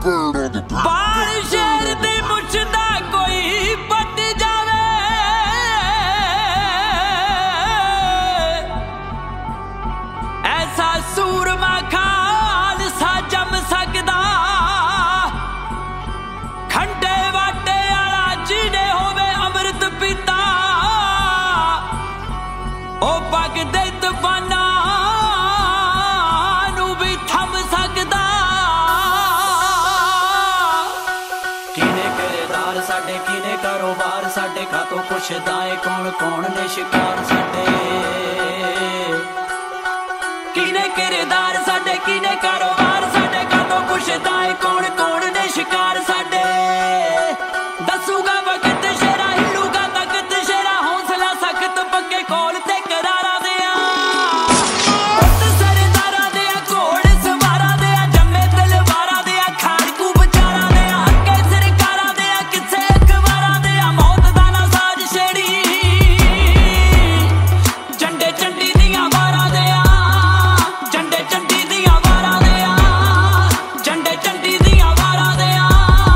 बाल शेर दी मुछदा कोई पट जावे, ऐसा सूरमा खालसा जम सकदा। खंडे वाटे आला जिने होवे अमृत पीता, ओ पग दे तूफाना नू भी थम सकदा। किने किरदार साडे किने कारोबार साडे, खातों पुछदा है कौन कौन ने शिकार साडे। किने किरदार साडे किने कारोबार साडे, खातों पुछदा है कौन कौन ने शिकार साडे। दसूगा वक्त शेरा हिलूगा तख्त शेरा, हौसला सख्त पक्के कोल ते करारा दिया। सरदारा दिया घोड़ सवारा दिया, जम्मे तलवारा दिया खाड़कू बचारा दिया। अगे सरकारा दिया किसे अखबारा दिया, मौत दा ना साज छेड़ी। झंडे झंडी दियां वारा दिया, झंडे झंडी दियां वारा दिया, झंडे झंडी दियां वारा दिया।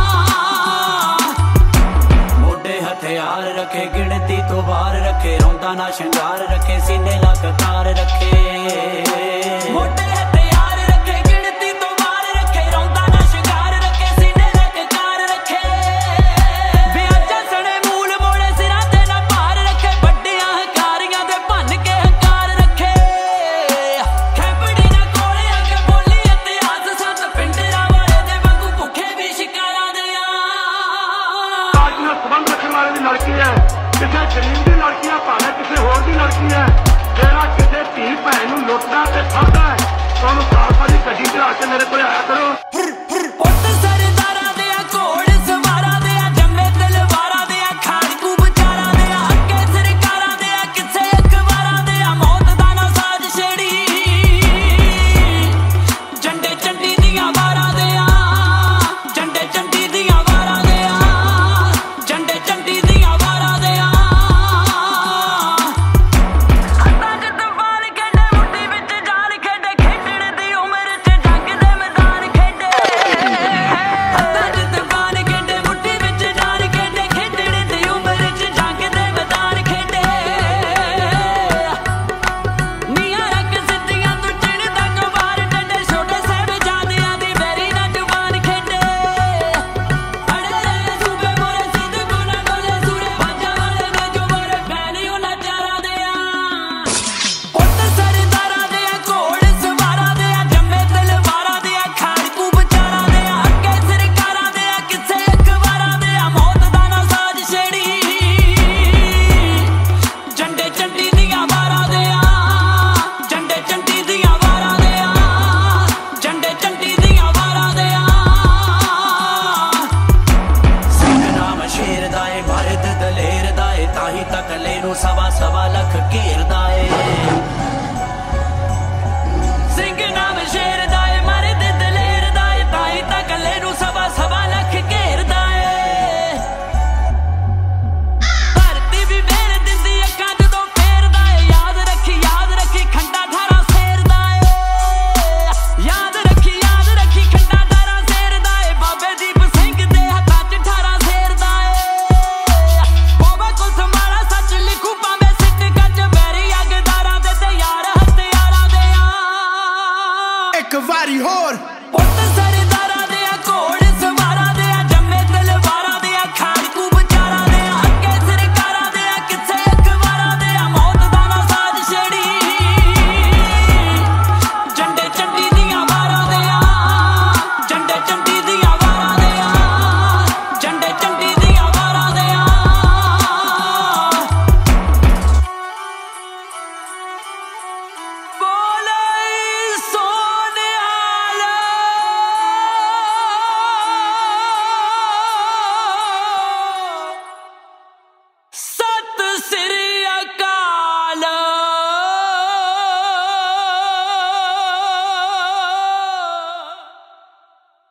मोढे हथियार रखे गिणती तो वार रखे, रौंदा ना शंगार रखे सीने ला कतार रखे। मोढे हथियार रखे गिणती तो वार रखे, रौंदा ना शंगार रखे सीने ला कतार रखे। विआजा सने मूल मोड़े सिरां ते ना भार रखे, वड्डियां हकारियां दे भन के हंकार रखे। खैबड़ी ना कोले अगे बोली इतिहास सत पिंडरा वाले दे वांगू भुखे भी शिकारां दियां। आज ਨਾਲ ਸੰਬੰਧ ਰੱਖਣ ਵਾਲੇ ਦੀ ਲੜਕੀ ਹੈ, ਕਿਸੇ ਗਰੀਬ ਦੀ ਲੜਕੀ ਹੈ, ਭਾਵੇਂ ਕਿਸੇ ਹੋਰ ਦੀ ਲੜਕੀ ਹੈ। ਜਿਹੜਾ ਕਿਸੇ ਧੀ ਭੈਣ ਨੂੰ ਲੁੱਟਦਾ ਤੇ ਫੜਦਾ ਹੈ, ਉਹਨੂੰ ਸਾਲ ਸਾਲ ਦੀ ਗੱਡੀ ਚੜਾ ਕੇ ਮੇਰੇ ਕੋਲ ਆਇਆ ਕਰੋ।